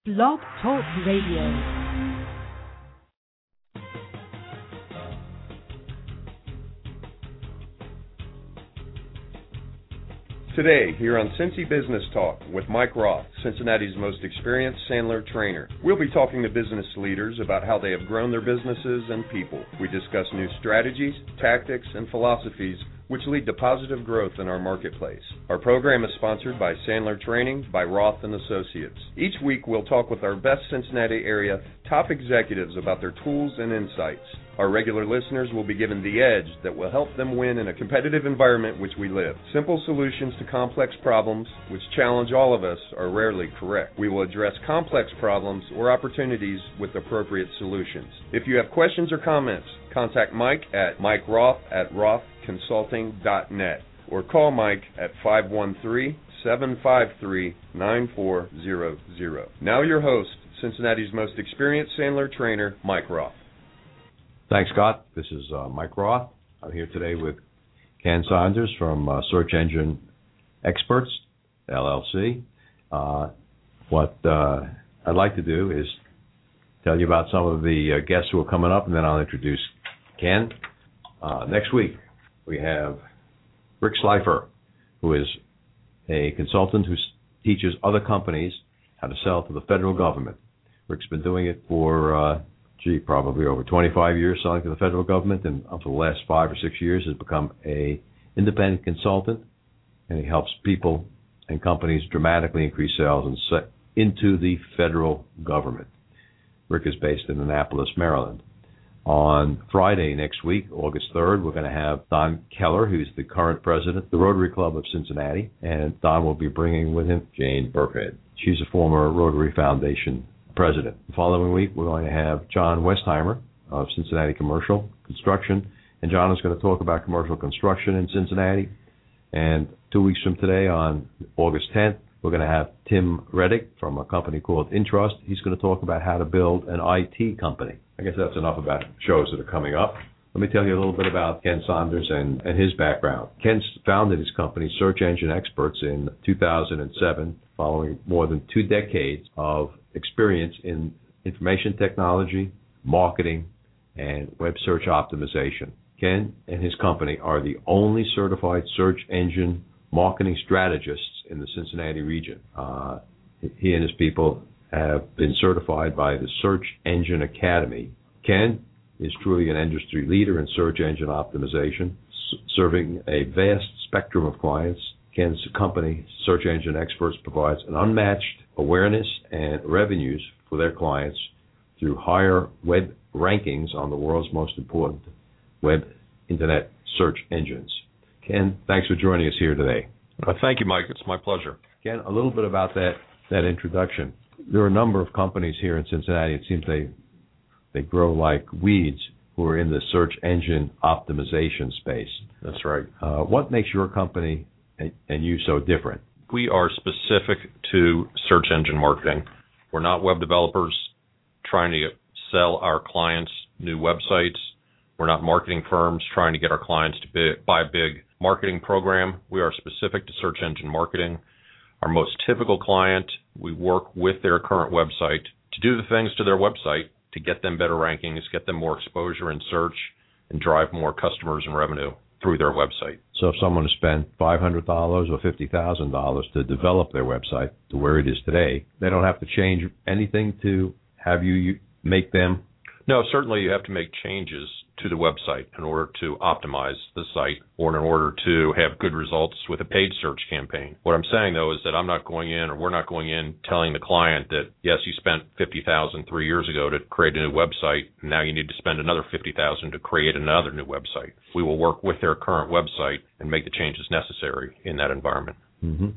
Blog Talk Radio. Today, here on Cincy Business Talk with Mike Roth, Cincinnati's most experienced Sandler trainer. We'll be talking to business leaders about how they have grown their businesses and people. We discuss new strategies, tactics, and philosophies which lead to positive growth in our marketplace. Our program is sponsored by Sandler Training by Roth & Associates. Each week, we'll talk with our best Cincinnati area top executives about their tools and insights. Our regular listeners will be given the edge that will help them win in a competitive environment which we live. Simple solutions to complex problems, which challenge all of us, are rarely correct. We will address complex problems or opportunities with appropriate solutions. If you have questions or comments, contact Mike at MikeRoth@rothconsulting.net or call Mike at 513-753-9400. Now your host, Cincinnati's most experienced Sandler trainer, Mike Roth. Thanks, Scott. This is Mike Roth. I'm here today with Ken Saunders from Search Engine Experts, LLC. What I'd like to do is tell you about some of the guests who are coming up, and then I'll introduce Ken. Next week, we have Rick Slifer, who is a consultant who teaches other companies how to sell to the federal government. Rick's been doing it for probably over 25 years selling to the federal government, and up to the last 5 or 6 years has become an independent consultant, and he helps people and companies dramatically increase sales and into the federal government. Rick is based in Annapolis, Maryland. On Friday next week, August 3rd, we're going to have Don Keller, who's the current president of the Rotary Club of Cincinnati, and Don will be bringing with him Jane Burkhead. She's a former Rotary Foundation president. The following week, we're going to have John Westheimer of Cincinnati Commercial Construction, and John is going to talk about commercial construction in Cincinnati. And 2 weeks from today, on August 10th, we're going to have Tim Reddick from a company called Intrust. He's going to talk about how to build an IT company. I guess that's enough about shows that are coming up. Let me tell you a little bit about Ken Saunders and his background. Ken founded his company, Search Engine Experts, in 2007, following more than 2 decades of experience in information technology, marketing, and web search optimization. Ken and his company are the only certified search engine marketing strategists in the Cincinnati region. He and his people have been certified by the Search Engine Academy. Ken is truly an industry leader in search engine optimization, serving a vast spectrum of clients. Ken's company, Search Engine Experts, provides an unmatched awareness and revenues for their clients through higher web rankings on the world's most important web internet search engines. Ken, thanks for joining us here today. Thank you, Mike. It's my pleasure. Ken, a little bit about that introduction. There are a number of companies here in Cincinnati. It seems they grow like weeds who are in the search engine optimization space. That's right. What makes your company and you so different? We are specific to search engine marketing. We're not web developers trying to sell our clients new websites. We're not marketing firms trying to get our clients to buy a big marketing program. We are specific to search engine marketing. Our most typical client, we work with their current website to do the things to their website to get them better rankings, get them more exposure in search, and drive more customers and revenue through their website. So if someone has spent $500 or $50,000 to develop their website to where it is today, they don't have to change anything to have you make them? No, certainly you have to make changes to the website in order to optimize the site or in order to have good results with a paid search campaign. What I'm saying, though, is that I'm not going in, or we're not going in telling the client that, yes, you spent $50,000 3 years ago to create a new website, and now you need to spend another $50,000 to create another new website. We will work with their current website and make the changes necessary in that environment. Mm-hmm.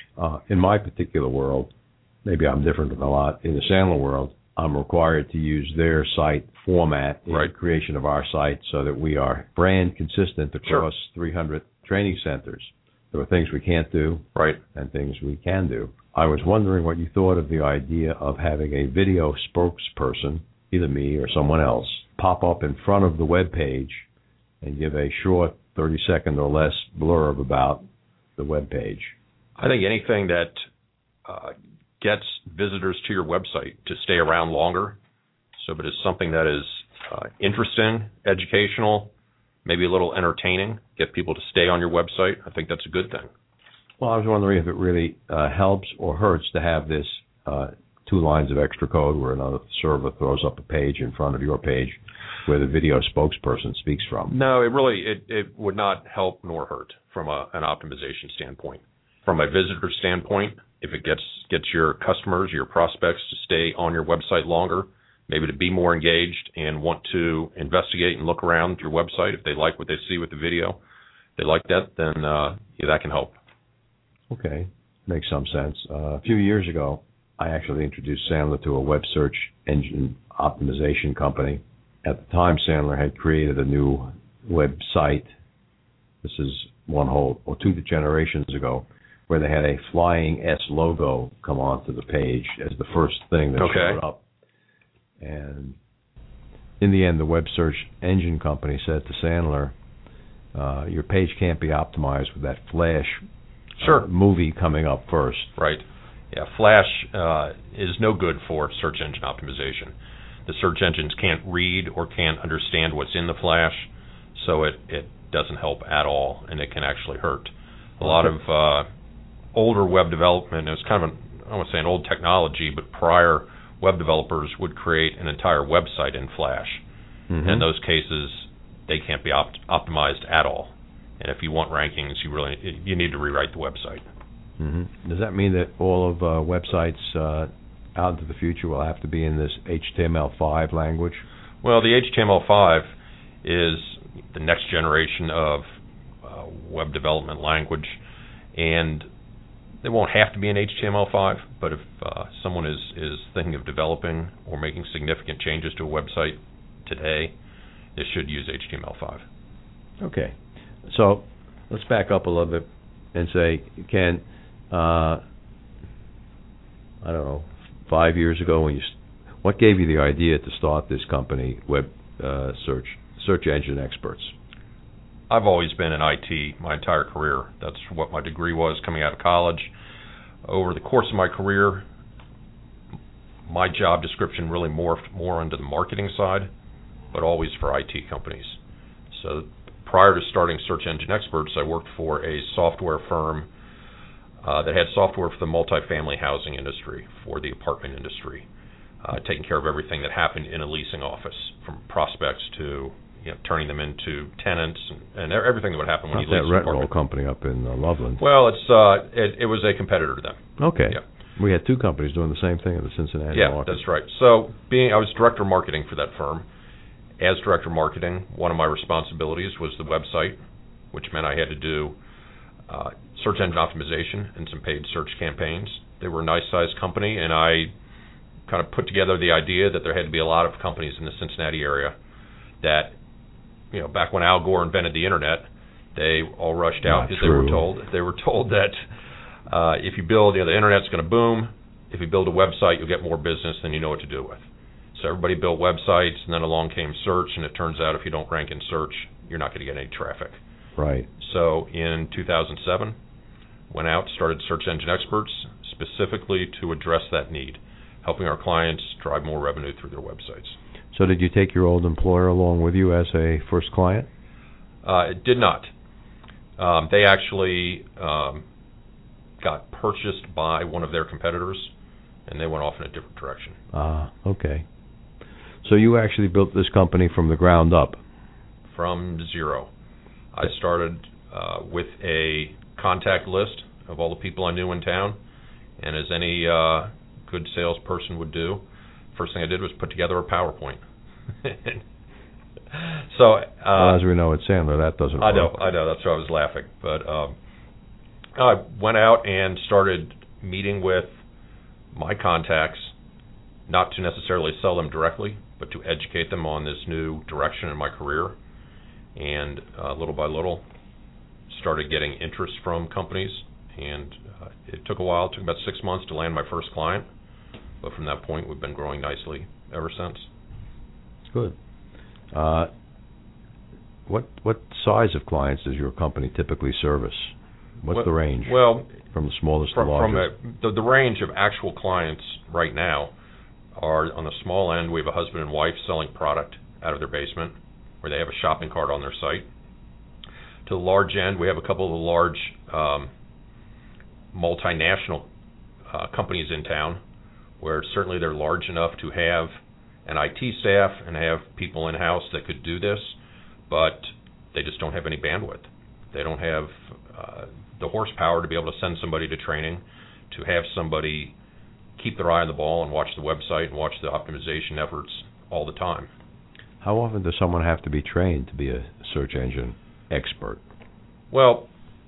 In my particular world, maybe I'm different than a lot, in the Sandler world, I'm required to use their site format in the creation of our site so that we are brand consistent across 300 training centers. There are things we can't do and things we can do. I was wondering what you thought of the idea of having a video spokesperson, either me or someone else, pop up in front of the web page and give a short 30-second or less blurb about the web page. I think anything that gets visitors to your website to stay around longer. So if it is something that is interesting, educational, maybe a little entertaining, get people to stay on your website, I think that's a good thing. Well, I was wondering if it really helps or hurts to have this 2 lines of extra code where another server throws up a page in front of your page where the video spokesperson speaks from. No, it would not help nor hurt from an optimization standpoint. From a visitor standpoint, if it gets your customers, your prospects to stay on your website longer, maybe to be more engaged and want to investigate and look around your website, if they like what they see with the video, they like that, then that can help. Okay, makes some sense. A few years ago, I actually introduced Sandler to a web search engine optimization company. At the time, Sandler had created a new website. This is 2 generations ago, where they had a flying S logo come onto the page as the first thing that showed up. And in the end, the web search engine company said to Sandler, your page can't be optimized with that Flash movie coming up first. Right. Yeah, Flash is no good for search engine optimization. The search engines can't read or can't understand what's in the Flash, so it doesn't help at all, and it can actually hurt. A lot of older web development, it's kind of I don't want to say an old technology, but prior web developers would create an entire website in Flash. Mm-hmm. In those cases, they can't be optimized at all. And if you want rankings, you need to rewrite the website. Mm-hmm. Does that mean that all of websites out into the future will have to be in this HTML5 language? Well, the HTML5 is the next generation of web development language, and they won't have to be in HTML5, but if someone is thinking of developing or making significant changes to a website today, they should use HTML5. Okay. So let's back up a little bit and say, Ken, I don't know, 5 years ago, what gave you the idea to start this company, Web Search Engine Experts? I've always been in IT my entire career. That's what my degree was coming out of college. Over the course of my career, my job description really morphed more into the marketing side, but always for IT companies. So prior to starting Search Engine Experts, I worked for a software firm that had software for the multifamily housing industry, for the apartment industry, taking care of everything that happened in a leasing office, from prospects to turning them into tenants and everything that would happen when you lease an apartment. That Rentroll company up in Loveland. Well, it was a competitor to them. Okay. Yeah. We had 2 companies doing the same thing in the Cincinnati market. Yeah, that's right. So I was director of marketing for that firm. As director of marketing, one of my responsibilities was the website, which meant I had to do search engine optimization and some paid search campaigns. They were a nice-sized company, and I kind of put together the idea that there had to be a lot of companies in the Cincinnati area that, back when Al Gore invented the internet, they all rushed out because they were told that if you build, the internet's going to boom. If you build a website, you'll get more business than you know what to do with. So everybody built websites, and then along came search, and it turns out if you don't rank in search, you're not going to get any traffic. Right. So in 2007, went out, started Search Engine Experts specifically to address that need, helping our clients drive more revenue through their websites. So did you take your old employer along with you as a first client? It did not. They actually got purchased by one of their competitors, and they went off in a different direction. Okay. So you actually built this company from the ground up? From zero. I started with a contact list of all the people I knew in town, and as any good salesperson would do, first thing I did was put together a PowerPoint. So, well, as we know at Sandler, that doesn't work. I know. That's why I was laughing. But I went out and started meeting with my contacts, not to necessarily sell them directly, but to educate them on this new direction in my career. And little by little, started getting interest from companies. And it took a while. It took about 6 months to land my first client. But from that point, we've been growing nicely ever since. Good. What size of clients does your company typically service? What's the range? Well, from the smallest to largest? The range of actual clients right now are on the small end. We have a husband and wife selling product out of their basement, where they have a shopping cart on their site. To the large end, we have a couple of the large multinational companies in town, where certainly they're large enough to have an IT staff and have people in-house that could do this, but they just don't have any bandwidth. They don't have the horsepower to be able to send somebody to training, to have somebody keep their eye on the ball and watch the website and watch the optimization efforts all the time. How often does someone have to be trained to be a search engine expert? Well,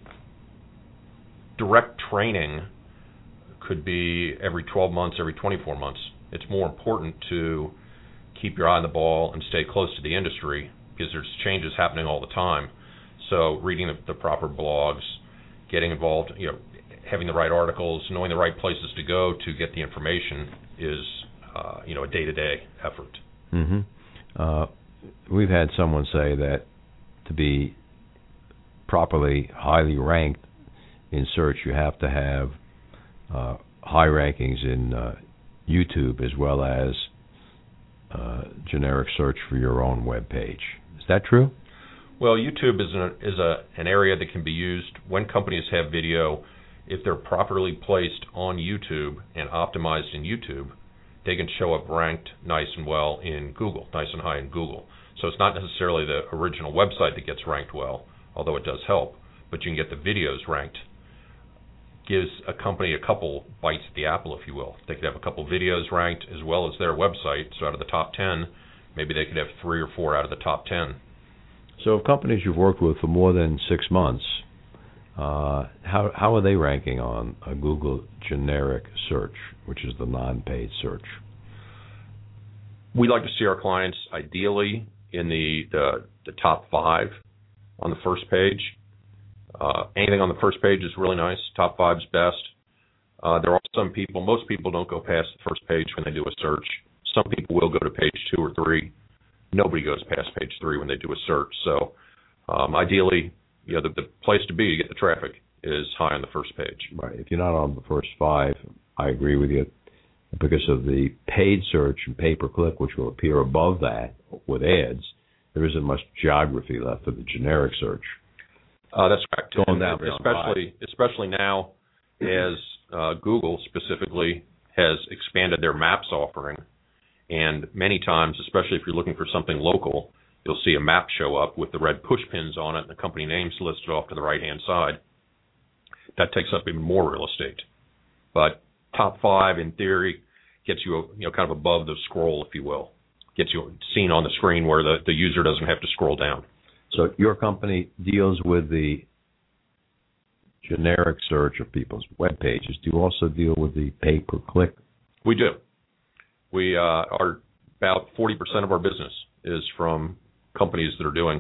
direct training could be every 12 months, every 24 months. It's more important to keep your eye on the ball and stay close to the industry, because there's changes happening all the time. So reading the proper blogs, getting involved, having the right articles, knowing the right places to go to get the information is, a day-to-day effort. Mm-hmm. We've had someone say that to be properly highly ranked in search, you have to have high rankings in YouTube as well as generic search for your own web page. Is that true? Well, YouTube is an area that can be used when companies have video. If they're properly placed on YouTube and optimized in YouTube, they can show up ranked nice and well in Google, nice and high in Google. So it's not necessarily the original website that gets ranked well, although it does help, but you can get the videos ranked. Gives a company a couple bites at the apple, if you will. They could have a couple videos ranked as well as their website. So out of the top 10, maybe they could have 3 or 4 out of the top 10. So companies you've worked with for more than 6 months, how are they ranking on a Google generic search, which is the non-paid search? We like to see our clients ideally in the top 5 on the first page. Anything on the first page is really nice. Top 5 is best. There are some people, most people don't go past the first page when they do a search. Some people will go to page 2 or 3. Nobody goes past page 3 when they do a search. So ideally, the place to be to get the traffic is high on the first page. Right. If you're not on the first 5, I agree with you. Because of the paid search and pay-per-click, which will appear above that with ads, there isn't much geography left for the generic search. That's correct. Going down especially now, as Google specifically has expanded their Maps offering, and many times, especially if you're looking for something local, you'll see a map show up with the red push pins on it and the company names listed off to the right-hand side. That takes up even more real estate. But top 5, in theory, gets you kind of above the scroll, if you will. Gets you seen on the screen where the user doesn't have to scroll down. So your company deals with the generic search of people's web pages. Do you also deal with the pay-per-click? We do. We are about 40% of our business is from companies that are doing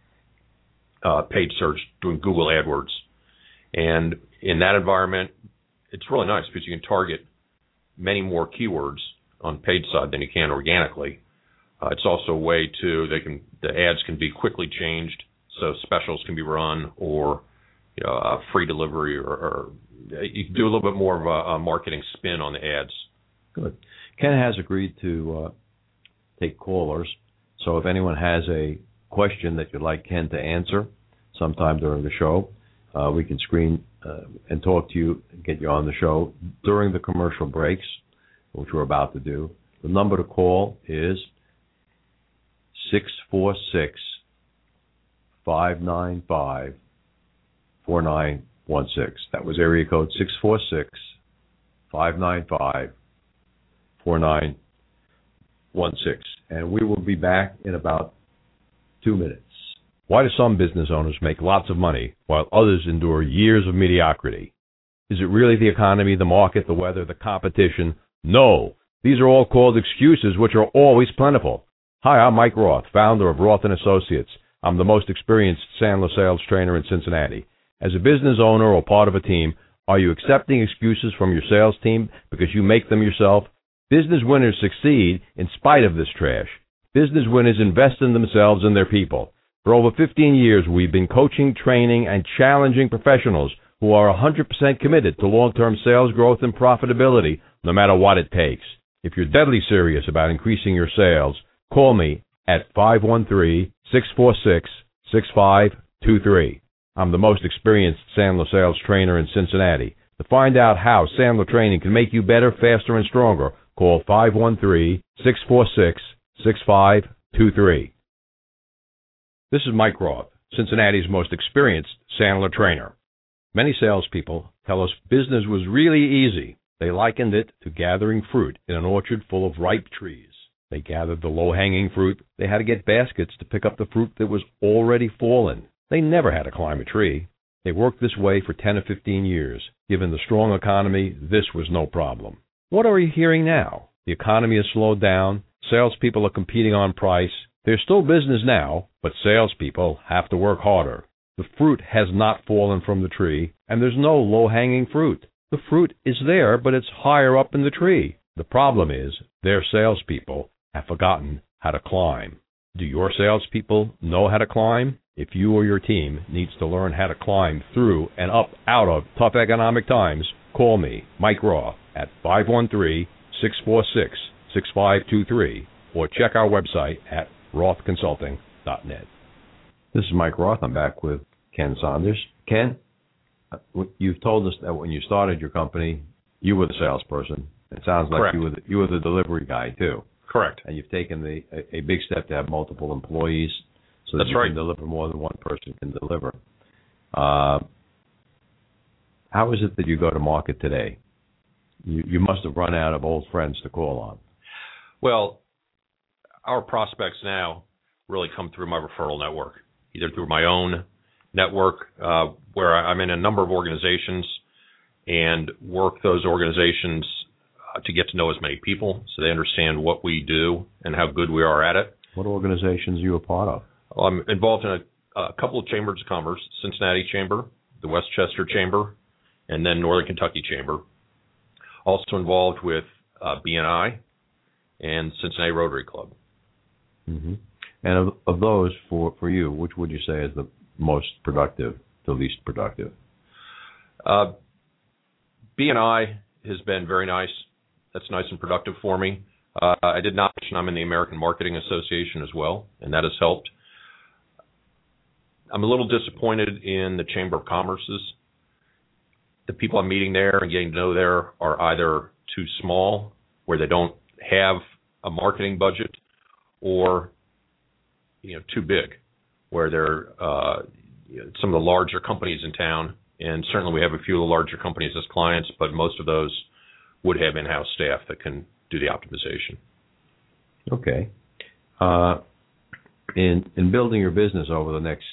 paid search, doing Google AdWords. And in that environment, it's really nice because you can target many more keywords on paid side than you can organically. It's also a way to the ads can be quickly changed, so specials can be run, or free delivery, or you can do a little bit more of a marketing spin on the ads. Good. Ken has agreed to take callers, so if anyone has a question that you'd like Ken to answer sometime during the show, we can screen and talk to you and get you on the show during the commercial breaks, which we're about to do. The number to call is 646-595-4916. That was area code 646-595-4916. And we will be back in about 2 minutes. Why do some business owners make lots of money while others endure years of mediocrity? Is it really the economy, the market, the weather, the competition? No. These are all called excuses, which are always plentiful. Hi, I'm Mike Roth, founder of Roth & Associates. I'm the most experienced Sandler sales trainer in Cincinnati. As a business owner or part of a team, are you accepting excuses from your sales team because you make them yourself? Business winners succeed in spite of this trash. Business winners invest in themselves and their people. For over 15 years, we've been coaching, training, and challenging professionals who are 100% committed to long-term sales growth and profitability, no matter what it takes. If you're deadly serious about increasing your sales, call me at 513-646-6523. I'm the most experienced Sandler sales trainer in Cincinnati. To find out how Sandler Training can make you better, faster, and stronger, call 513-646-6523. This is Mike Roth, Cincinnati's most experienced Sandler trainer. Many salespeople tell us business was really easy. They likened it to gathering fruit in an orchard full of ripe trees. They gathered the low-hanging fruit. They had to get baskets to pick up the fruit that was already fallen. They never had to climb a tree. They worked this way for 10 or 15 years. Given the strong economy, this was no problem. What are you hearing now? The economy has slowed down. Salespeople are competing on price. There's still business now, but salespeople have to work harder. The fruit has not fallen from the tree, and there's no low-hanging fruit. The fruit is there, but it's higher up in the tree. The problem is their salespeople have forgotten how to climb. Do your salespeople know how to climb? If you or your team needs to learn how to climb through and up out of tough economic times, call me, Mike Roth, at 513-646-6523, or check our website at rothconsulting.net. This is Mike Roth. I'm back with Ken Saunders. Ken, you've told us that when you started your company, you were the salesperson. It sounds like Correct. you were the delivery guy, too. Correct. And you've taken a big step to have multiple employees so that That's you right. can deliver more than one person can deliver. How is it that you go to market today? You must have run out of old friends to call on. Well, our prospects now really come through my referral network, either through my own network, where I'm in a number of organizations and work those organizations to get to know as many people so they understand what we do and how good we are at it. What organizations are you a part of? Well, I'm involved in a couple of chambers of commerce, Cincinnati Chamber, the Westchester Chamber, and then Northern Kentucky Chamber. Also involved with BNI and Cincinnati Rotary Club. Mm-hmm. And of those, for you, which would you say is the most productive, the least productive? BNI has been very nice. That's nice and productive for me. I did not mention I'm in the American Marketing Association as well, and that has helped. I'm a little disappointed in the Chamber of Commerce's. The people I'm meeting there and getting to know there are either too small, where they don't have a marketing budget, or too big, where they're some of the larger companies in town. And certainly we have a few of the larger companies as clients, but most of those would have in-house staff that can do the optimization. Okay. In building your business over the next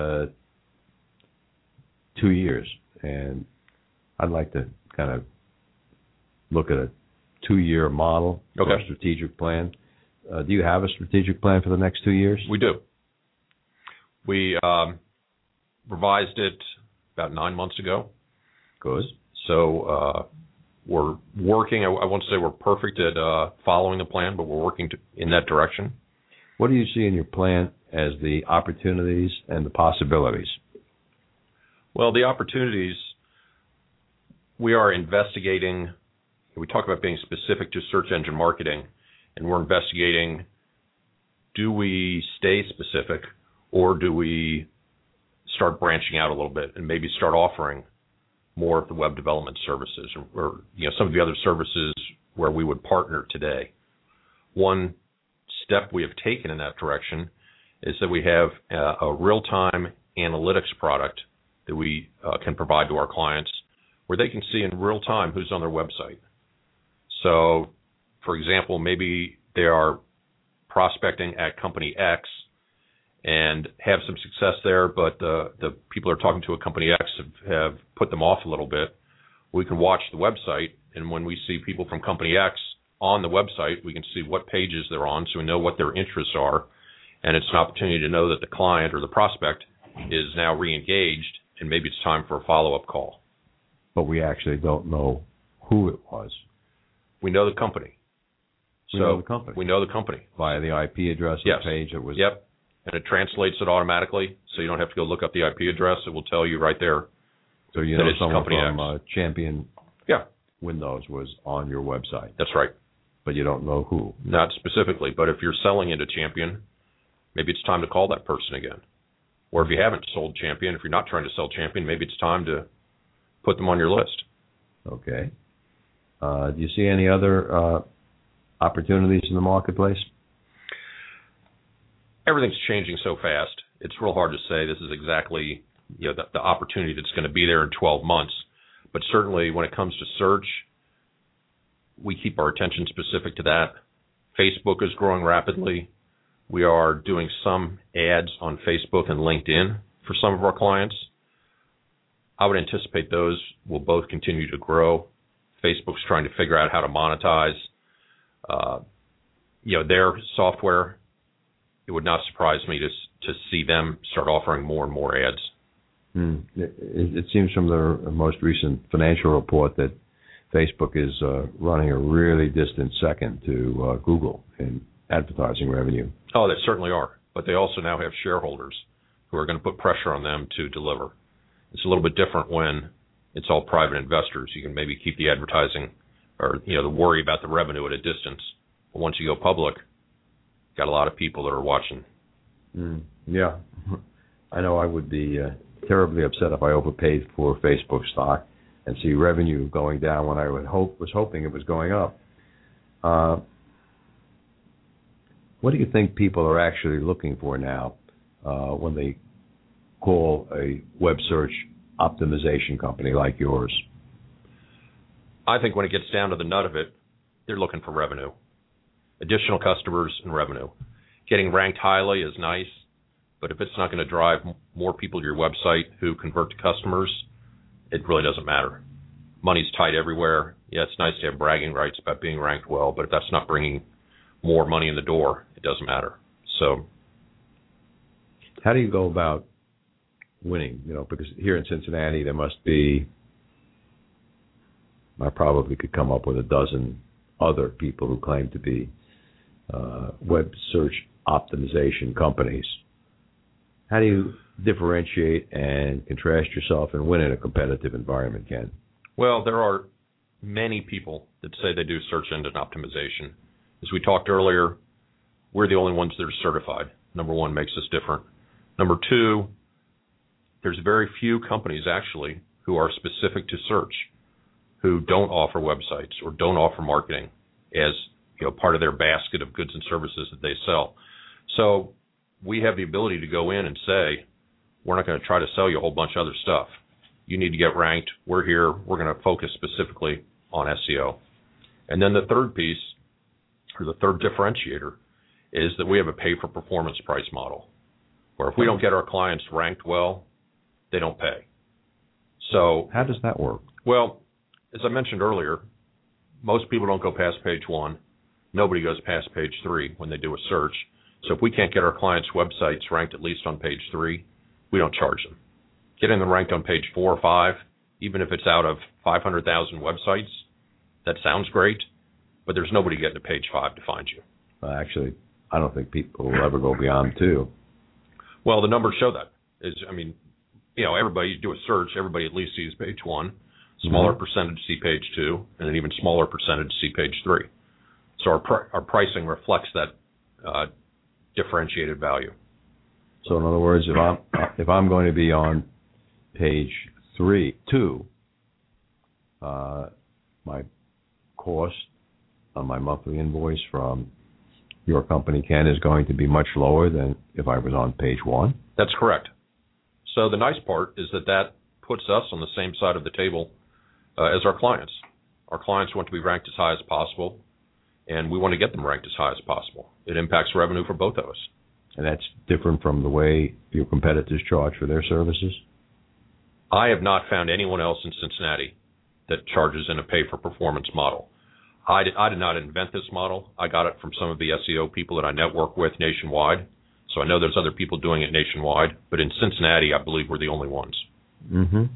2 years, and I'd like to kind of look at a 2-year model or a strategic plan. Do you have a strategic plan for the next 2 years? We do. We revised it about 9 months ago. Good. So we're working. I won't say we're perfect at following the plan, but we're working in that direction. What do you see in your plan as the opportunities and the possibilities? Well, the opportunities, we are investigating. We talk about being specific to search engine marketing, and we're investigating, do we stay specific, or do we start branching out a little bit and maybe start offering more of the web development services or some of the other services where we would partner today. One step we have taken in that direction is that we have a real-time analytics product that we can provide to our clients where they can see in real time who's on their website. So, for example, maybe they are prospecting at company X and have some success there, but the people they're talking to at company X have put them off a little bit. We can watch the website, and when we see people from company X on the website, we can see what pages they're on, so we know what their interests are, and it's an opportunity to know that the client or the prospect is now re-engaged, and maybe it's time for a follow-up call. But we actually don't know who it was. We know the company. We know the company. We know the company. Via the IP address Yes. or page it was. Yep. And it translates it automatically, so you don't have to go look up the IP address. It will tell you right there So you that know it's someone company from X. Champion Yeah, Windows was on your website, that's right. but you don't know who. Not specifically, but if you're selling into Champion, maybe it's time to call that person again. Or if you haven't sold Champion, if you're not trying to sell Champion, maybe it's time to put them on your list. Okay. Do you see any other opportunities in the marketplace? Everything's changing so fast. It's real hard to say this is exactly the opportunity that's going to be there in 12 months. But certainly when it comes to search, we keep our attention specific to that. Facebook is growing rapidly. We are doing some ads on Facebook and LinkedIn for some of our clients. I would anticipate those will both continue to grow. Facebook's trying to figure out how to monetize their software. It would not surprise me to see them start offering more and more ads. It seems from the most recent financial report that Facebook is running a really distant second to Google in advertising revenue. Oh, they certainly are. But they also now have shareholders who are going to put pressure on them to deliver. It's a little bit different when it's all private investors. You can maybe keep the advertising or the worry about the revenue at a distance. But once you go public, got a lot of people that are watching. Yeah. I know I would be terribly upset if I overpaid for Facebook stock and see revenue going down when I was hoping it was going up. What do you think people are actually looking for now when they call a web search optimization company like yours? I think when it gets down to the nut of it, they're looking for revenue, additional customers and revenue. Getting ranked highly is nice, but if it's not going to drive more people to your website who convert to customers, it really doesn't matter. Money's tight everywhere. Yeah, it's nice to have bragging rights about being ranked well, but if that's not bringing more money in the door, it doesn't matter. So, how do you go about winning? Because here in Cincinnati, there must be, I probably could come up with a dozen other people who claim to be web search optimization companies. How do you differentiate and contrast yourself and win in a competitive environment, Ken? Well, there are many people that say they do search engine optimization. As we talked earlier, we're the only ones that are certified. Number one, makes us different. Number two, there's very few companies actually who are specific to search, who don't offer websites or don't offer marketing as part of their basket of goods and services that they sell. So we have the ability to go in and say, we're not going to try to sell you a whole bunch of other stuff. You need to get ranked. We're here. We're going to focus specifically on SEO. And then the third piece, or the third differentiator, is that we have a pay-for-performance price model, where if we don't get our clients ranked well, they don't pay. So how does that work? Well, as I mentioned earlier, most people don't go past page 1. Nobody goes past page 3 when they do a search. So if we can't get our clients' websites ranked at least on page 3, we don't charge them. Getting them ranked on page 4 or 5, even if it's out of 500,000 websites, that sounds great, but there's nobody getting to page 5 to find you. Actually, I don't think people will ever go beyond 2. Well, the numbers show that. Everybody, you do a search, everybody at least sees page 1, smaller percentage see page 2, and an even smaller percentage see page 3. So our pricing reflects that differentiated value. So in other words, if I'm going to be on page 2, my cost on my monthly invoice from your company, Ken, is going to be much lower than if I was on page 1? That's correct. So the nice part is that puts us on the same side of the table as our clients. Our clients want to be ranked as high as possible, and we want to get them ranked as high as possible. It impacts revenue for both of us. And that's different from the way your competitors charge for their services? I have not found anyone else in Cincinnati that charges in a pay-for-performance model. I did not invent this model. I got it from some of the SEO people that I network with nationwide. So I know there's other people doing it nationwide, but in Cincinnati, I believe we're the only ones. And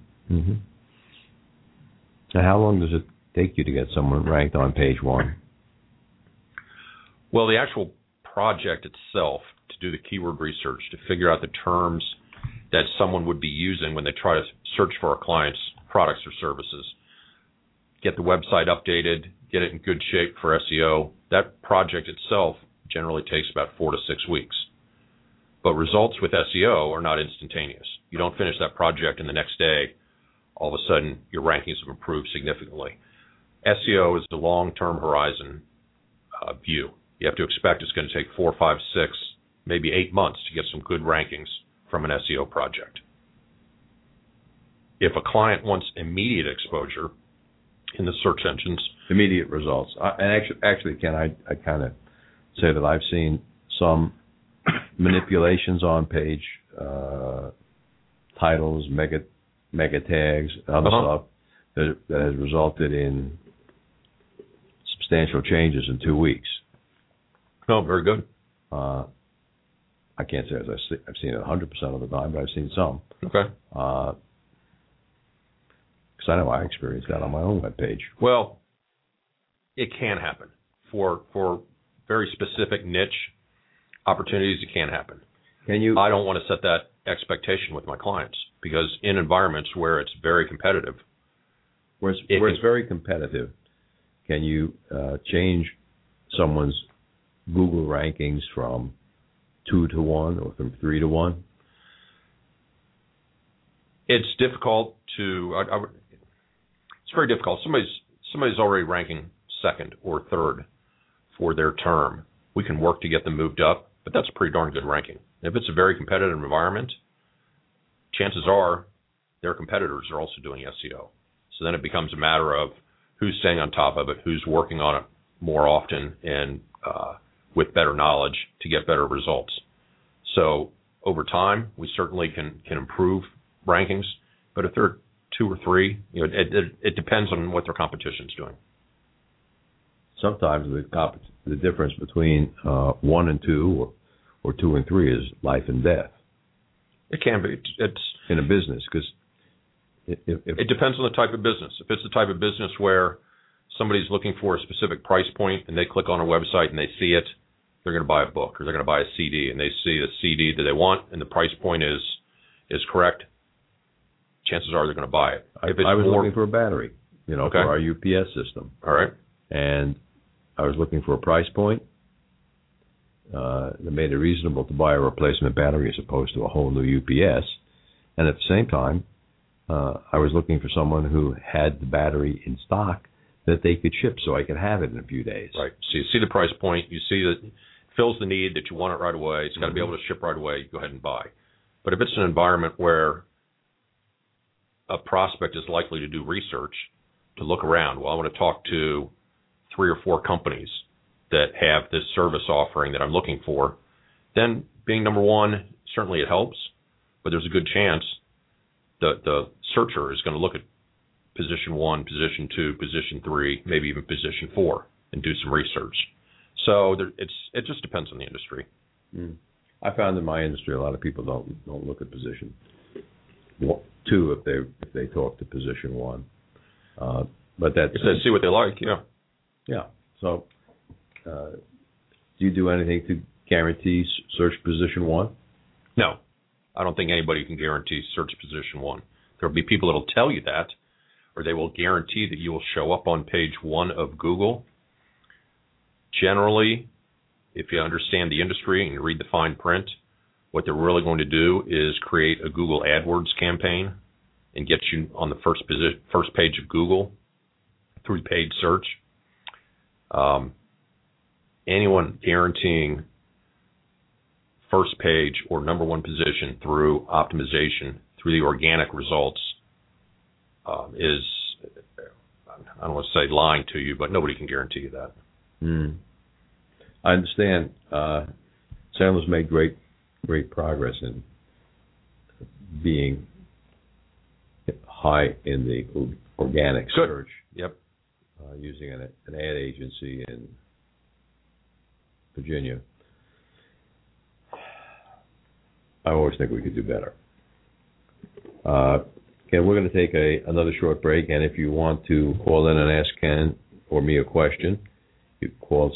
how long does it take you to get someone ranked on page 1? Well, the actual project itself, to do the keyword research, to figure out the terms that someone would be using when they try to search for a client's products or services. Get the website updated, get it in good shape for SEO. That project itself generally takes about 4 to 6 weeks. But results with SEO are not instantaneous. You don't finish that project and the next day, all of a sudden, your rankings have improved significantly. SEO is the long-term horizon view. You have to expect it's going to take 4, 5, 6, maybe 8 months to get some good rankings from an SEO project. If a client wants immediate exposure in the search engines, immediate results. And actually, Ken, I kind of say that I've seen some manipulations on page titles, mega tags, other stuff that has resulted in substantial changes in 2 weeks. Oh, very good. I can't say I've seen it 100% of the time, but I've seen some. Okay. Because I know I experienced that on my own webpage. Well, it can happen. For very specific niche opportunities, it can happen. I don't want to set that expectation with my clients, because in environments where it's very competitive. Where it's very competitive, can you change someone's Google rankings from 2 to 1 or from 3 to 1? It's difficult to. It's very difficult. Somebody's already ranking second or third for their term. We can work to get them moved up, but that's a pretty darn good ranking. If it's a very competitive environment, chances are their competitors are also doing SEO. So then it becomes a matter of who's staying on top of it, who's working on it more often and with better knowledge to get better results. So over time, we certainly can improve rankings, but if they're 2 or 3, it depends on what their competition's doing. Sometimes the difference between 1 and 2 or 2 and 3 is life and death. It can be. It's in a business, because it depends on the type of business. If it's the type of business where somebody's looking for a specific price point and they click on a website and they see it, they're going to buy a book or they're going to buy a CD, and they see the CD that they want and the price point is correct, chances are they're going to buy it. I was looking for a battery, for our UPS system. All right. And I was looking for a price point that made it reasonable to buy a replacement battery as opposed to a whole new UPS. And at the same time, I was looking for someone who had the battery in stock that they could ship so I could have it in a few days. Right. So you see the price point, you see that it fills the need, that you want it right away, it's got to be able to ship right away, go ahead and buy. But if it's an environment where a prospect is likely to do research, to look around, well, I want to talk to 3 or 4 companies that have this service offering that I'm looking for, then being number 1, certainly it helps, but there's a good chance the searcher is going to look at position 1, position 2, position 3, maybe even position 4, and do some research. So it just depends on the industry. I found in my industry a lot of people don't look at position 2 if they talk to position 1. But that's if they see what they like, yeah. So, do you do anything to guarantee search position 1? No, I don't think anybody can guarantee search position 1. There'll be people that'll tell you that, or they will guarantee that you will show up on page 1 of Google. Generally, if you understand the industry and you read the fine print, what they're really going to do is create a Google AdWords campaign and get you on the first page of Google through paid search. Anyone guaranteeing first page or number 1 position through optimization, through the organic results, is, I don't want to say lying to you, but nobody can guarantee you that. I understand. Sandler's made great progress in being high in the organic search. Yep. Using an ad agency in Virginia. I always think we could do better. Ken, we're going to take another short break, and if you want to call in and ask Ken or me a question, you call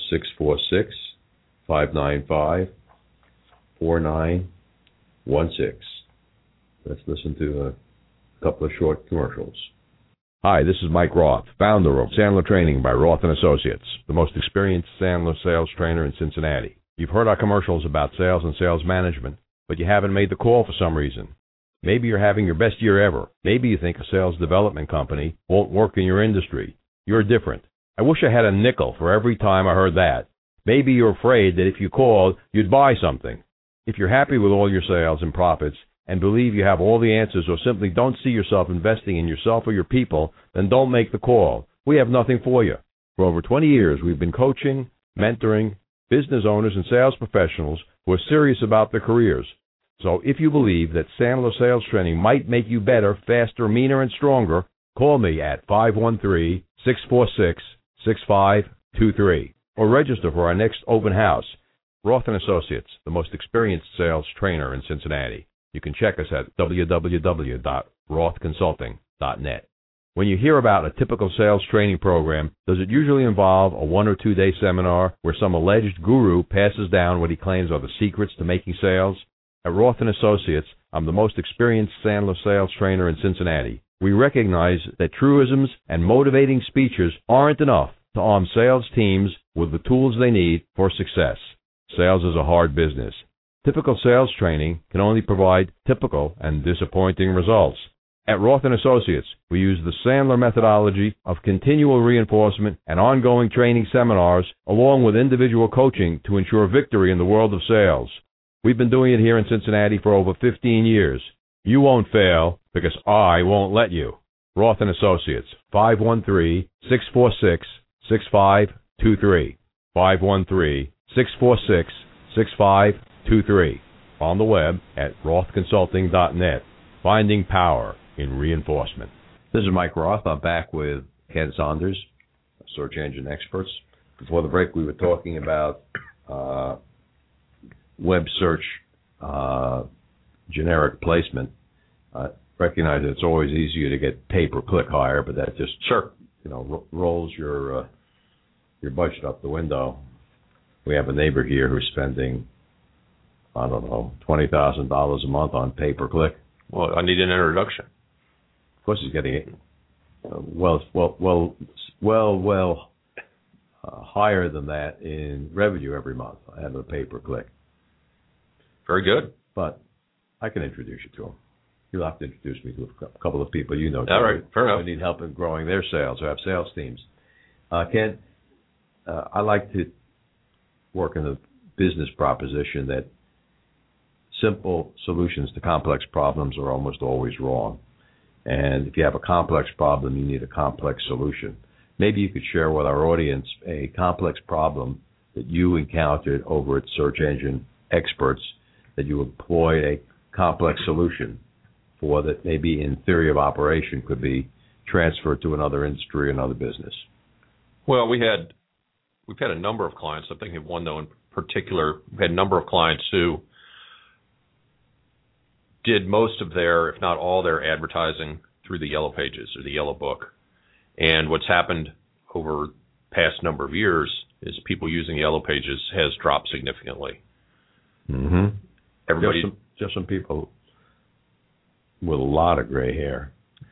646-595-4916. Let's listen to a couple of short commercials. Hi, this is Mike Roth, founder of Sandler Training by Roth & Associates, the most experienced Sandler sales trainer in Cincinnati. You've heard our commercials about sales and sales management, but you haven't made the call for some reason. Maybe you're having your best year ever. Maybe you think a sales development company won't work in your industry. You're different. I wish I had a nickel for every time I heard that. Maybe you're afraid that if you called, you'd buy something. If you're happy with all your sales and profits and believe you have all the answers or simply don't see yourself investing in yourself or your people, then don't make the call. We have nothing for you. For over 20 years, we've been coaching, mentoring business owners and sales professionals who are serious about their careers. So if you believe that Sandler Sales Training might make you better, faster, meaner, and stronger, call me at 513-646-6523 or register for our next open house. Roth & Associates, the most experienced sales trainer in Cincinnati. You can check us at www.rothconsulting.net. When you hear about a typical sales training program, does it usually involve a 1 or 2 day seminar where some alleged guru passes down what he claims are the secrets to making sales? At Roth & Associates, I'm the most experienced Sandler sales trainer in Cincinnati. We recognize that truisms and motivating speeches aren't enough to arm sales teams with the tools they need for success. Sales is a hard business. Typical sales training can only provide typical and disappointing results. At Roth & Associates, we use the Sandler methodology of continual reinforcement and ongoing training seminars along with individual coaching to ensure victory in the world of sales. We've been doing it here in Cincinnati for over 15 years. You won't fail because I won't let you. Roth & Associates, 513-646-6523. 513-646-6523. On the web at rothconsulting.net. Finding power in reinforcement. This is Mike Roth. I'm back with Ken Saunders, search engine experts. Before the break, we were talking about web search generic placement. Recognize that it's always easier to get pay-per-click higher, but that just rolls your budget up the window. We have a neighbor here who's spending, I don't know, $20,000 a month on pay-per-click. Well, I need an introduction. Of course, he's getting higher than that in revenue every month. I have a pay-per-click. Very good. But I can introduce you to him. You'll have to introduce me to a couple of people you know. All right, fair enough. Who need help in growing their sales or have sales teams. Ken, I like to work in the business proposition that simple solutions to complex problems are almost always wrong. And if you have a complex problem, you need a complex solution. Maybe you could share with our audience a complex problem that you encountered over at Search Engine Experts that you employed a complex solution for that maybe in theory of operation could be transferred to another industry, another business. Well, we've had a number of clients. I'm thinking of one, though, in particular. We had a number of clients who did most of their, if not all their advertising through the Yellow Pages or the Yellow Book. And what's happened over the past number of years is people using Yellow Pages has dropped significantly. Mm-hmm. Everybody, just some people with a lot of gray hair.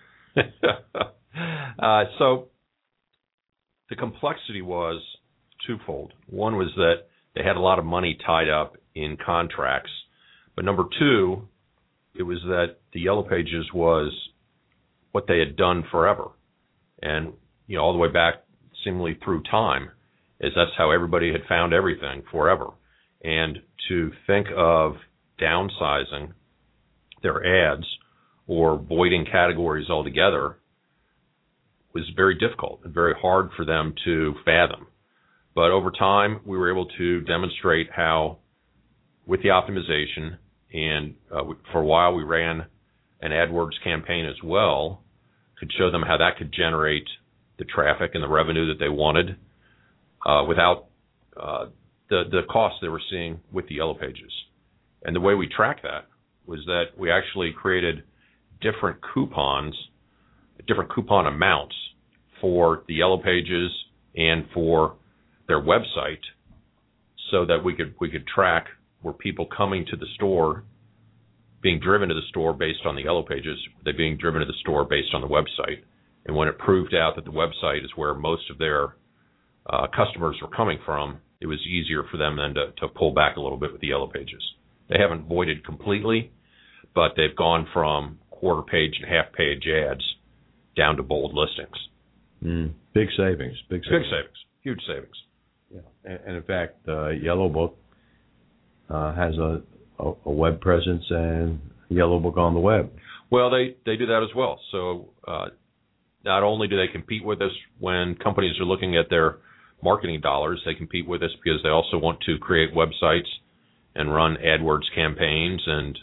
So the complexity was twofold. One was that they had a lot of money tied up in contracts. But number two, it was that the Yellow Pages was what they had done forever. And, all the way back seemingly through time, is that's how everybody had found everything forever. And to think of downsizing their ads or voiding categories altogether was very difficult and very hard for them to fathom. But over time, we were able to demonstrate how, with the optimization, and for a while we ran an AdWords campaign as well, could show them how that could generate the traffic and the revenue that they wanted without the costs they were seeing with the Yellow Pages. And the way we track that was that we actually created different coupon amounts for the Yellow Pages and for their website, so that we could track were people coming to the store being driven to the store based on the Yellow Pages? Were they being driven to the store based on the website? And when it proved out that the website is where most of their customers were coming from, it was easier for them then to pull back a little bit with the Yellow Pages. They haven't voided completely, but they've gone from quarter page and half page ads down to bold listings. Big savings. Big savings. Huge savings. Yeah. And in fact, Yellow Book has a web presence and Yellow Book on the web. Well, they do that as well. So not only do they compete with us when companies are looking at their marketing dollars, they compete with us because they also want to create websites and run AdWords campaigns and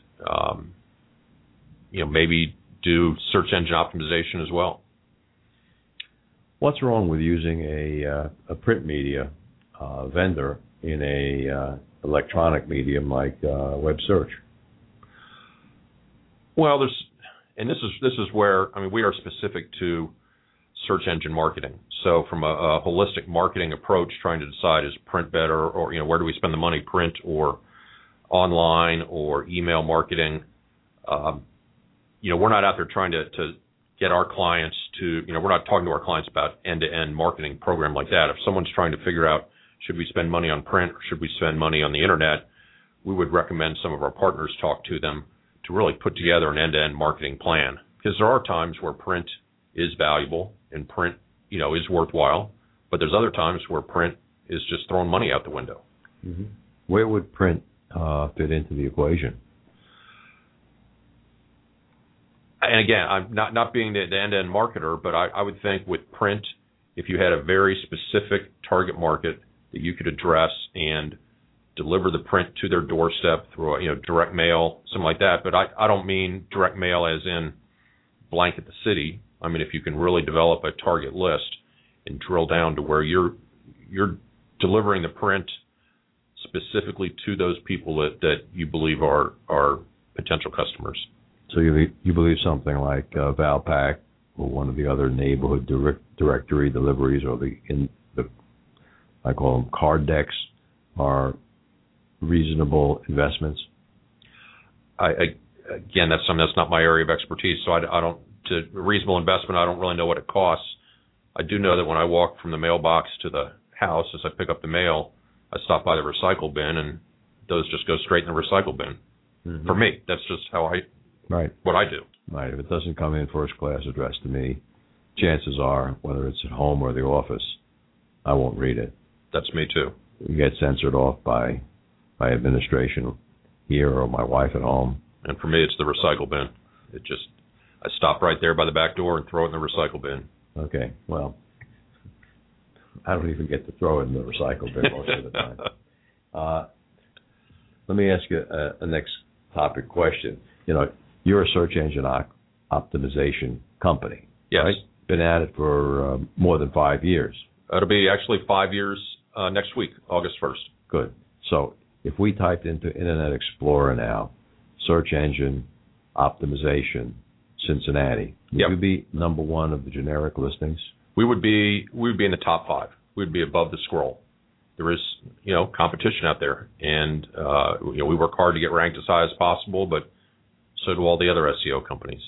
maybe do search engine optimization as well. What's wrong with using a print media vendor in a electronic medium like web search? Well, this is where we are specific to search engine marketing. So from a holistic marketing approach, trying to decide is print better, or where do we spend the money, print or online or email marketing? We're not out there trying to get our clients to, we're not talking to our clients about end-to-end marketing program like that. If someone's trying to figure out, should we spend money on print or should we spend money on the internet, we would recommend some of our partners talk to them to really put together an end-to-end marketing plan. Because there are times where print is valuable and print, is worthwhile, but there's other times where print is just throwing money out the window. Mm-hmm. Where would print fit into the equation? And again, I'm not being the end-to-end marketer, but I would think with print, if you had a very specific target market that you could address and deliver the print to their doorstep through direct mail, something like that. But I don't mean direct mail as in blanket the city. I mean, if you can really develop a target list and drill down to where you're delivering the print specifically to those people that you believe are potential customers. So you believe something like Valpak or one of the other neighborhood directory deliveries, or I call them card decks, are reasonable investments? Again, that's not my area of expertise. So I don't. To a reasonable investment, I don't really know what it costs. I do know that when I walk from the mailbox to the house, as I pick up the mail, I stop by the recycle bin, and those just go straight in the recycle bin. Mm-hmm. For me, that's just how what I do. Right. If it doesn't come in first class addressed to me, chances are, whether it's at home or the office, I won't read it. That's me too. You get censored off by administration here or my wife at home. And for me, it's the recycle bin. I stop right there by the back door and throw it in the recycle bin. Okay. Well, I don't even get to throw it in the recycle bin most of the time. Let me ask you a next topic question. You're a search engine optimization company. Yes. Right? Been at it for more than 5 years. It'll be actually 5 years next week, August 1st. Good. So if we typed into Internet Explorer now, search engine optimization, Cincinnati, would you be number one of the generic listings? We would be in the top 5. We'd be above the scroll. There is, competition out there, and we work hard to get ranked as high as possible, but so do all the other SEO companies.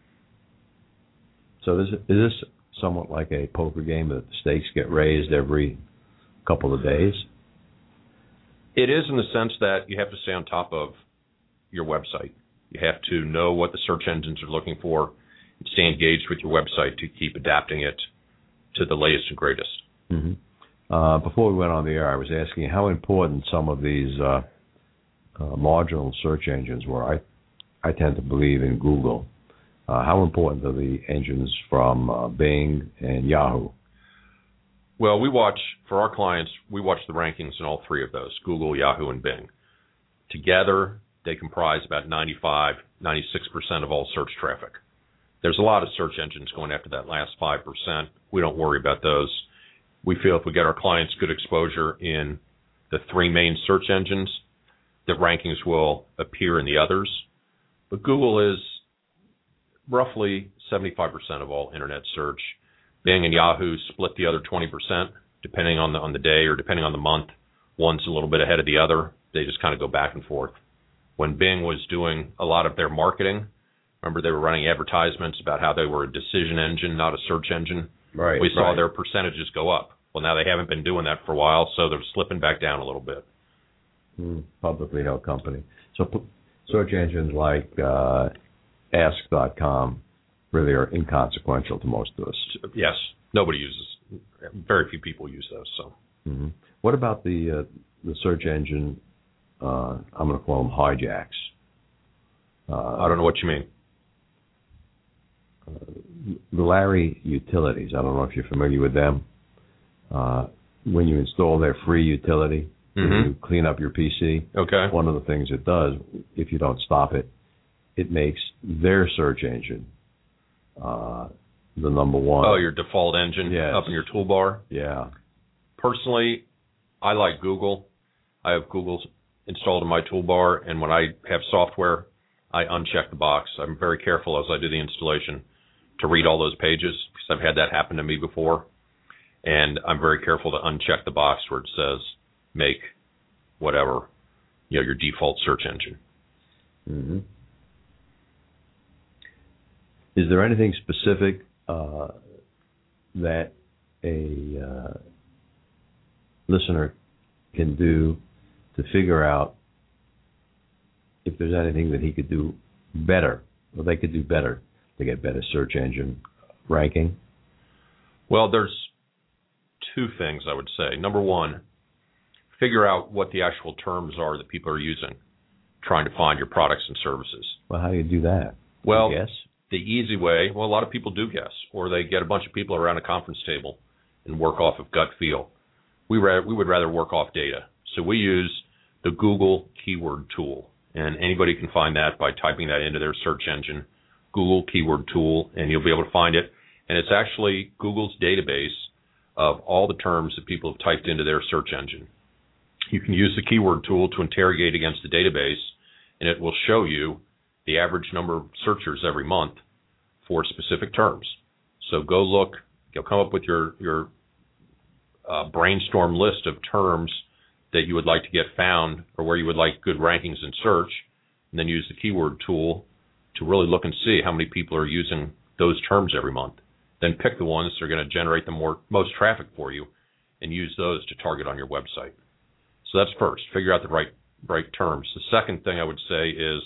So is this somewhat like a poker game that the stakes get raised every couple of days? It is, in the sense that you have to stay on top of your website. You have to know what the search engines are looking for and stay engaged with your website to keep adapting it to the latest and greatest. Mm-hmm. Before we went on the air, I was asking how important some of these marginal search engines were. I tend to believe in Google. How important are the engines from Bing and Yahoo? Well, for our clients, we watch the rankings in all three of those, Google, Yahoo, and Bing. Together, they comprise about 95, 96% of all search traffic. There's a lot of search engines going after that last 5%. We don't worry about those. We feel if we get our clients good exposure in the three main search engines, the rankings will appear in the others. But Google is roughly 75% of all internet search. Bing and Yahoo split the other 20%, depending on the day or depending on the month. One's a little bit ahead of the other. They just kind of go back and forth. when Bing was doing a lot of their marketing. Remember, they were running advertisements about how they were a decision engine, not a search engine. Right. We saw their percentages go up. Well, now they haven't been doing that for a while, so they're slipping back down a little bit. Publicly held company. So search engines like Ask.com really are inconsequential to most of us. Yes. Nobody uses. Very few people use those. So. Mm-hmm. What about the search engine? I'm going to call them hijacks. I don't know what you mean. The Larry Utilities. I don't know if you're familiar with them. When you install their free utility, you clean up your PC. Okay. One of the things it does, if you don't stop it, it makes their search engine the number one. Oh, your default engine up in your toolbar? Yeah. Personally, I like Google. I have Google installed in my toolbar, and when I have software, I uncheck the box. I'm very careful as I do the installation to read all those pages because I've had that happen to me before. And I'm very careful to uncheck the box where it says make whatever, your default search engine. Mm-hmm. Is there anything specific that a listener can do to figure out if there's anything that he could do better, or they could do better to get better search engine ranking? Well, there's two things I would say. Number one, figure out what the actual terms are that people are using, trying to find your products and services. Well, how do you do that? Well, guess? The easy way, a lot of people do guess, or they get a bunch of people around a conference table and work off of gut feel. We would rather work off data. So we use the Google keyword tool, and anybody can find that by typing that into their search engine, Google keyword tool, and you'll be able to find it. And it's actually Google's database of all the terms that people have typed into their search engine. You can use the keyword tool to interrogate against the database, and it will show you the average number of searchers every month for specific terms. So go look, you'll come up with your brainstorm list of terms that you would like to get found or where you would like good rankings in search, and then use the keyword tool to really look and see how many people are using those terms every month. Then pick the ones that are going to generate the most traffic for you and use those to target on your website. So that's first, figure out the right terms. The second thing I would say is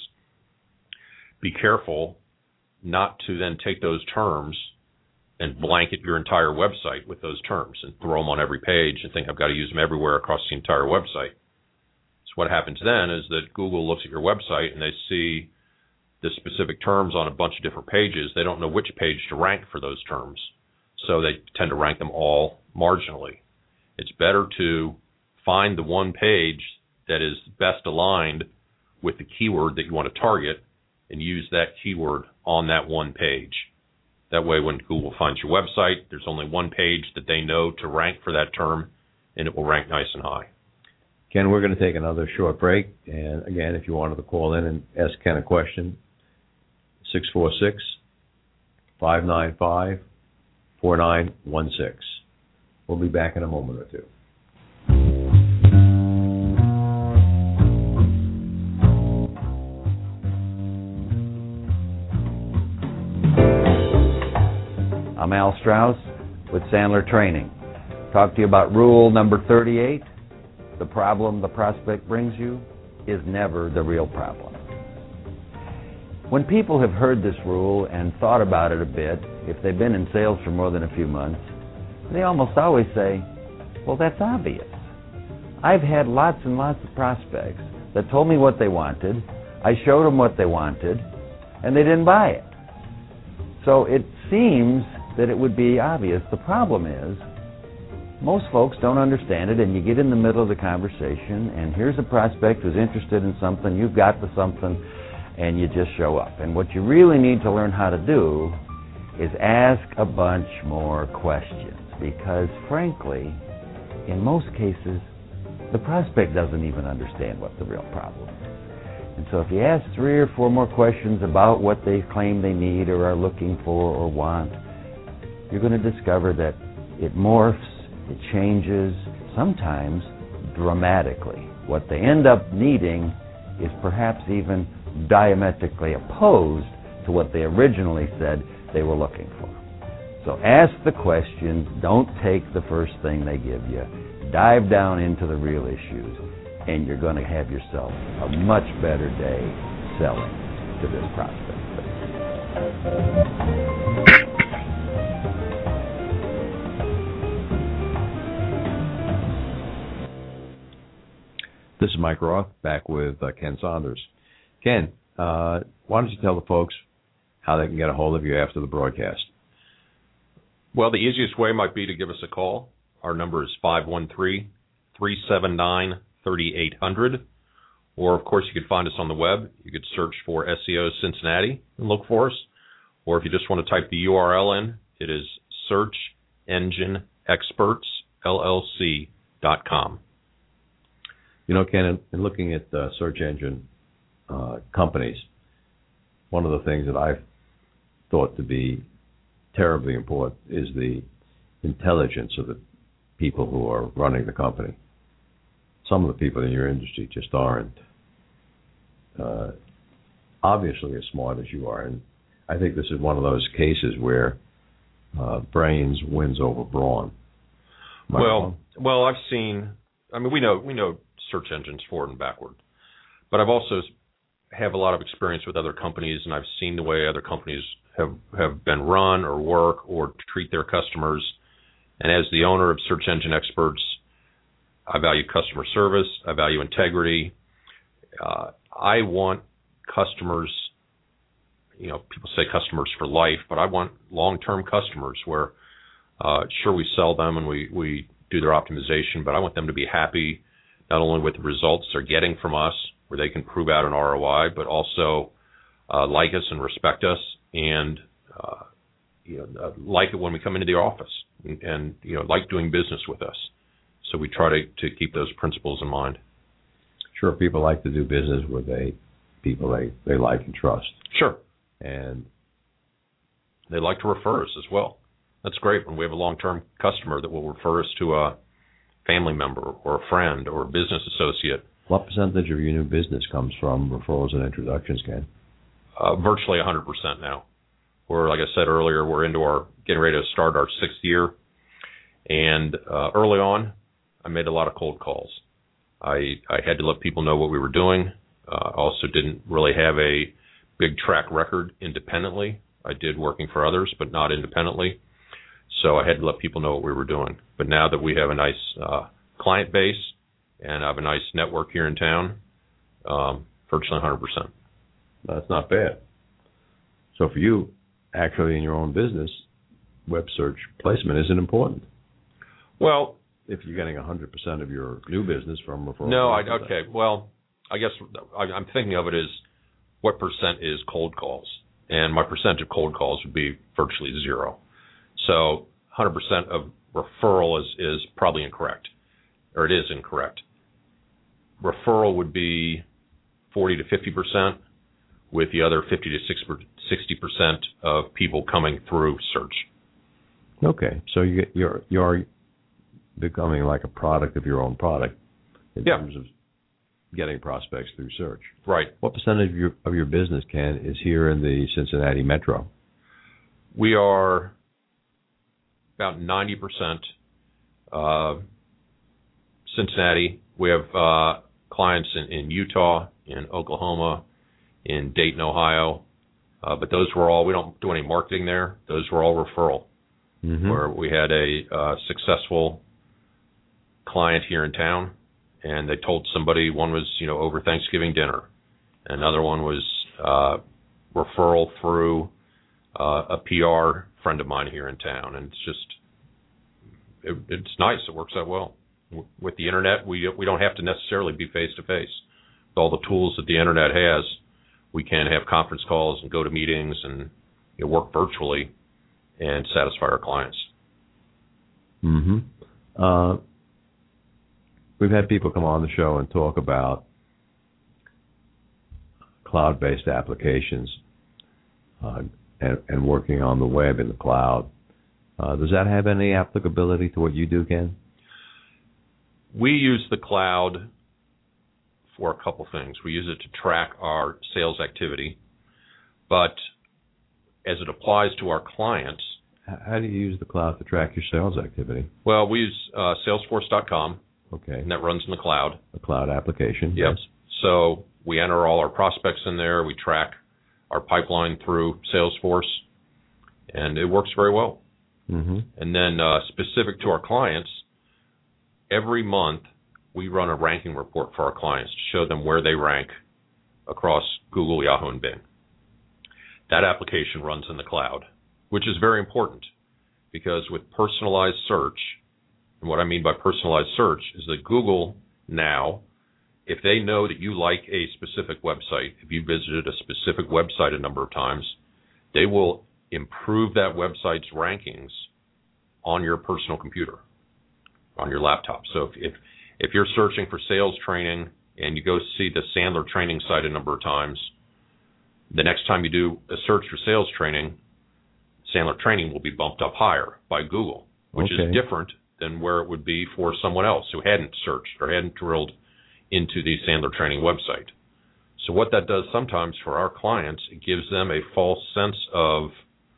be careful not to then take those terms and blanket your entire website with those terms and throw them on every page and think I've got to use them everywhere across the entire website. So what happens then is that Google looks at your website and they see the specific terms on a bunch of different pages. They don't know which page to rank for those terms. So they tend to rank them all marginally. It's better to find the one page that is best aligned with the keyword that you want to target and use that keyword on that one page. That way, when Google finds your website, there's only one page that they know to rank for that term, and it will rank nice and high. Ken, we're going to take another short break. And again, if you wanted to call in and ask Ken a question, 646-595-4916. We'll be back in a moment or two. I'm Al Strauss with Sandler Training. Talk to you about rule number 38. The problem the prospect brings you is never the real problem. When people have heard this rule and thought about it a bit, if they've been in sales for more than a few months, they almost always say, well, that's obvious. I've had lots and lots of prospects that told me what they wanted, I showed them what they wanted, and they didn't buy it. So it seems that it would be obvious. The problem is, most folks don't understand it, and you get in the middle of the conversation, and here's a prospect who's interested in something, you've got the something, and you just show up. And what you really need to learn how to do is ask a bunch more questions, because frankly, in most cases, the prospect doesn't even understand what the real problem is. And so if you ask 3 or 4 more questions about what they claim they need or are looking for or want, you're going to discover that it morphs, it changes, sometimes dramatically. What they end up needing is perhaps even diametrically opposed to what they originally said they were looking for. So ask the questions, don't take the first thing they give you, dive down into the real issues, and you're going to have yourself a much better day selling to this prospect. This is Mike Roth, back with Ken Saunders. Ken, why don't you tell the folks how they can get a hold of you after the broadcast? Well, the easiest way might be to give us a call. Our number is 513-379-3800. Or, of course, you could find us on the web. You could search for SEO Cincinnati and look for us. Or if you just want to type the URL in, it is searchengineexpertsllc.com. You know, Ken, in looking at search engine companies, one of the things that I've thought to be terribly important is the intelligence of the people who are running the company. Some of the people in your industry just aren't obviously as smart as you are, and I think this is one of those cases where brains wins over brawn. Well, I've seen. I mean, we know search engines forward and backward, but I've also have a lot of experience with other companies, and I've seen the way other companies have been run or work or treat their customers. And as the owner of Search Engine Experts, I value customer service. I value integrity. I want customers, people say customers for life, but I want long-term customers where, sure, we sell them and we do their optimization, but I want them to be happy not only with the results they're getting from us, where they can prove out an ROI, but also like us and respect us and like it when we come into the office and like doing business with us. So we try to keep those principles in mind. Sure, people like to do business with people they like and trust. Sure. And they like to refer us as well. That's great when we have a long-term customer that will refer us to a family member or a friend or a business associate. What percentage of your new business comes from referrals and introductions, Ken? Virtually 100% now. Like I said earlier, we're getting ready to start our 6th year. And early on, I made a lot of cold calls. I had to let people know what we were doing. Also didn't really have a big track record independently. I did working for others, but not independently. So I had to let people know what we were doing. But now that we have a nice client base and I have a nice network here in town, virtually 100%. That's not bad. So for you, actually in your own business, web search placement isn't important. Well, if you're getting 100% of your new business from referrals. No, okay. Well, I guess I'm thinking of it as what percent is cold calls, and my percent of cold calls would be virtually 0. So 100% of referral is probably incorrect, or it is incorrect. Referral would be 40 to 50%, with the other 50 to 60% of people coming through search. Okay, so you're becoming like a product of your own product in terms of getting prospects through search. Right. What percentage of your business, Ken, is here in the Cincinnati metro? We are about 90% Cincinnati. We have clients in Utah, in Oklahoma, in Dayton, Ohio. But those were all, we don't do any marketing there. Those were all referral, where we had a successful client here in town, and they told somebody. One was, over Thanksgiving dinner. Another one was referral through a PR friend of mine here in town. And it's just, it's nice. It works out well. With the internet, we don't have to necessarily be face-to-face. With all the tools that the internet has, we can have conference calls and go to meetings and work virtually and satisfy our clients. We've had people come on the show and talk about cloud-based applications and working on the web in the cloud. Does that have any applicability to what you do, Ken? We use the cloud for a couple things. We use it to track our sales activity, but as it applies to our clients. How do you use the cloud to track your sales activity? Well, we use Salesforce.com. Okay. And that runs in the cloud. A cloud application. Yep. Yes. So we enter all our prospects in there. We track our pipeline through Salesforce, and it works very well. Mm-hmm. And then specific to our clients, every month we run a ranking report for our clients to show them where they rank across Google, Yahoo, and Bing. That application runs in the cloud, which is very important because with personalized search, and what I mean by personalized search is that Google now, if they know that you like a specific website, if you visited a specific website a number of times, they will improve that website's rankings on your personal computer, on your laptop. So if you're searching for sales training and you go see the Sandler training site a number of times, the next time you do a search for sales training, Sandler training will be bumped up higher by Google, which is different than where it would be for someone else who hadn't searched or hadn't drilled into the Sandler training website. So what that does sometimes for our clients, it gives them a false sense of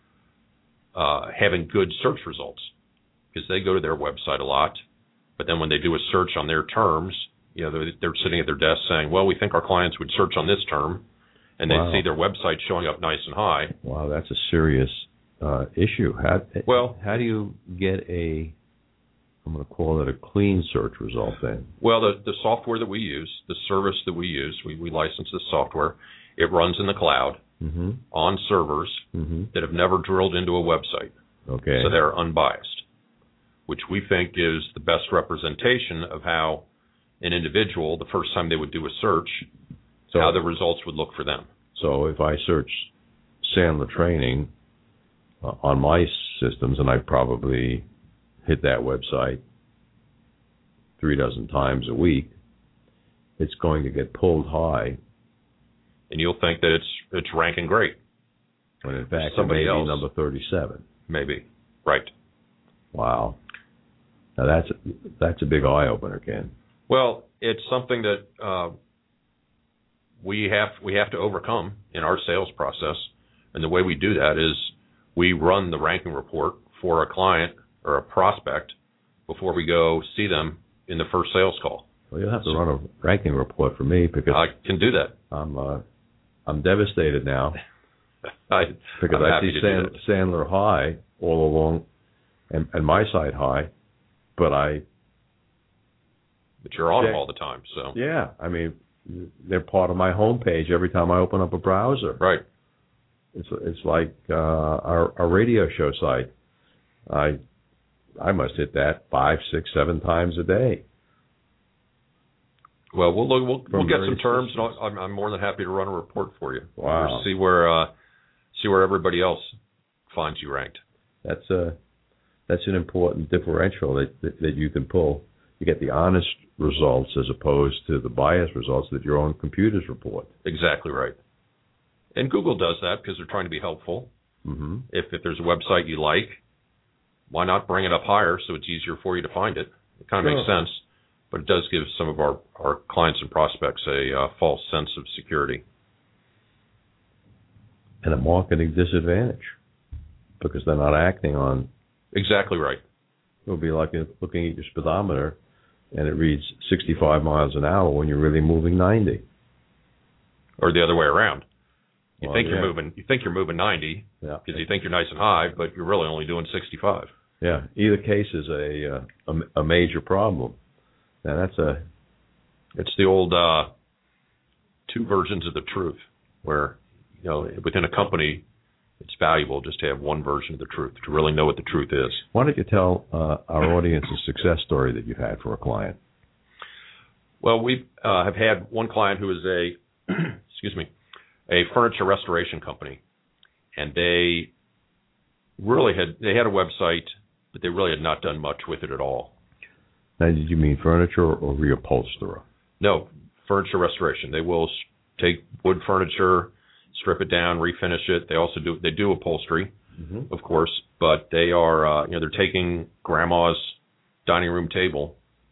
having good search results because they go to their website a lot, but then when they do a search on their terms, you know, they're sitting at their desk saying, well, we think our clients would search on this term, and they see their website showing up nice and high. Wow, that's a serious issue. How do you get I'm going to call it a clean search result then? Well, the software that we use, the service that we use, we license this software. It runs in the cloud on servers that have never drilled into a website. Okay. So they're unbiased, which we think is the best representation of how an individual, the first time they would do a search, how the results would look for them. So if I search Sandler training on my systems, and I probably hit that website 36 times a week, it's going to get pulled high. And you'll think that it's ranking great. When in fact, somebody else, number 37. Maybe. Right. Wow. Now that's a big eye-opener, Ken. Well, it's something that we have to overcome in our sales process. And the way we do that is we run the ranking report for a client or a prospect before we go see them in the first sales call. Well, you'll have to run a ranking report for me because I can do that. I'm devastated now because I see Sandler high all along and my site high, but you're on them all the time. So yeah, I mean they're part of my homepage every time I open up a browser. Right. It's like our radio show site. I must hit that 5, 6, 7 times a day. Well, we'll get some terms. And I'm more than happy to run a report for you. Wow. See where everybody else finds you ranked. That's an important differential that you can pull. You get the honest results as opposed to the biased results that your own computers report. Exactly right. And Google does that because they're trying to be helpful. Mm-hmm. If there's a website you like, why not bring it up higher so it's easier for you to find it? It kind of makes sense, but it does give some of our clients and prospects a false sense of security. And a marketing disadvantage because they're not acting on... Exactly right. It would be like looking at your speedometer and it reads 65 miles an hour when you're really moving 90. Or the other way around. You think you're moving 90 because you think you're nice and high, but you're really only doing 65. Yeah, either case is a major problem. Now it's the old two versions of the truth, where within a company, it's valuable just to have one version of the truth to really know what the truth is. Why don't you tell our audience a success story that you've had for a client? Well, we have had one client who is a furniture restoration company, and they had a website, but they really had not done much with it at all. Now, did you mean furniture or reupholsterer? No, furniture restoration. They will take wood furniture, strip it down, refinish it. They also do upholstery, of course, but they are they're taking grandma's dining room table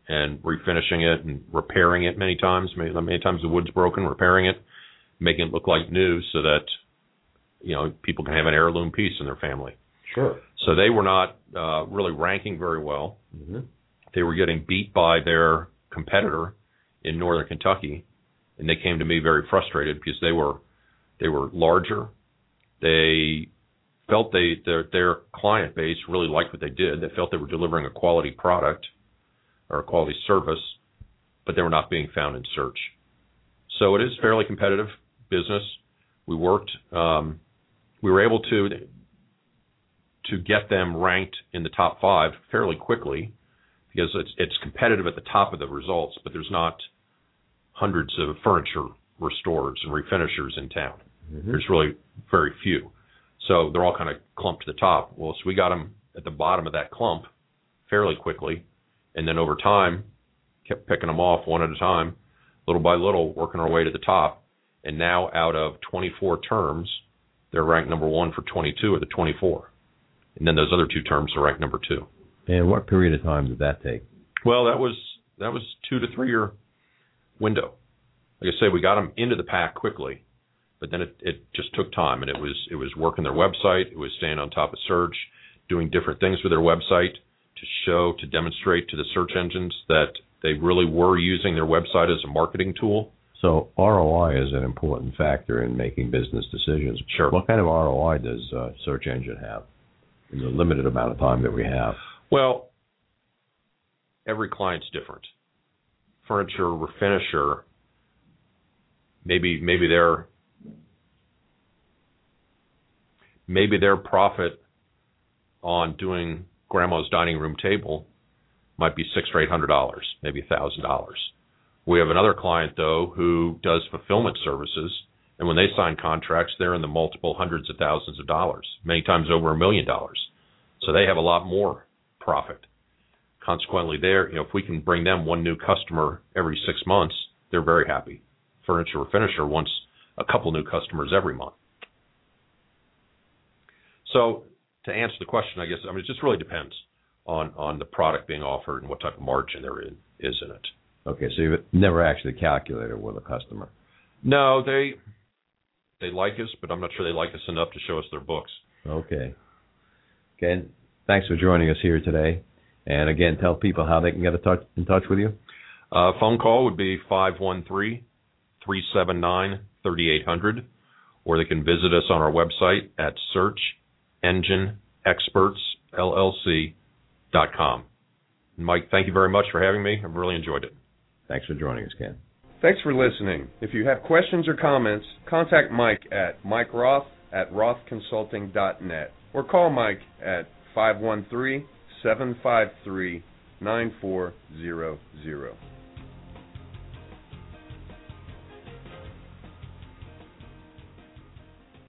and refinishing it and repairing it many times. Many times the wood's broken, repairing it, making it look like new so that, people can have an heirloom piece in their family. Sure. So they were not really ranking very well. Mm-hmm. They were getting beat by their competitor in northern Kentucky, and they came to me very frustrated because they were larger. They felt their client base really liked what they did. They felt they were delivering a quality product or a quality service, but they were not being found in search. So it is fairly competitive business. We worked. We were able to get them ranked in the top 5 fairly quickly because it's competitive at the top of the results, but there's not hundreds of furniture restorers and refinishers in town. Mm-hmm. There's really very few. So they're all kind of clumped to the top. Well, so we got them at the bottom of that clump fairly quickly, and then over time kept picking them off one at a time, little by little, working our way to the top. And now out of 24 terms, they're ranked number 1 for 22 of the 24. And then those other 2 terms are ranked number 2. And what period of time did that take? Well, that was 2 to 3 year window. Like I say, we got them into the pack quickly, but then it just took time, and it was working their website, it was staying on top of search, doing different things with their website to demonstrate to the search engines that they really were using their website as a marketing tool. So ROI is an important factor in making business decisions. Sure. What kind of ROI does search engine have in the limited amount of time that we have? Well, every client's different. Furniture refinisher, maybe their profit on doing grandma's dining room table might be $600 or $800, maybe $1,000. We have another client, though, who does fulfillment services, and when they sign contracts, they're in the multiple hundreds of thousands of dollars, many times over $1 million. So they have a lot more profit. Consequently, if we can bring them one new customer every 6 months, they're very happy. Furniture refinisher wants a couple new customers every month. So to answer the question, I guess, it just really depends on the product being offered and what type of margin there is in it. Okay, so you've never actually calculated with a customer? No, they like us, but I'm not sure they like us enough to show us their books. Okay. Ken, thanks for joining us here today. And again, tell people how they can get in touch with you. Phone call would be 513-379-3800, or they can visit us on our website at searchengineexpertsllc.com. Mike, thank you very much for having me. I've really enjoyed it. Thanks for joining us, Ken. Thanks for listening. If you have questions or comments, contact Mike at Mike Roth at rothconsulting.net or call Mike at 513-753-9400.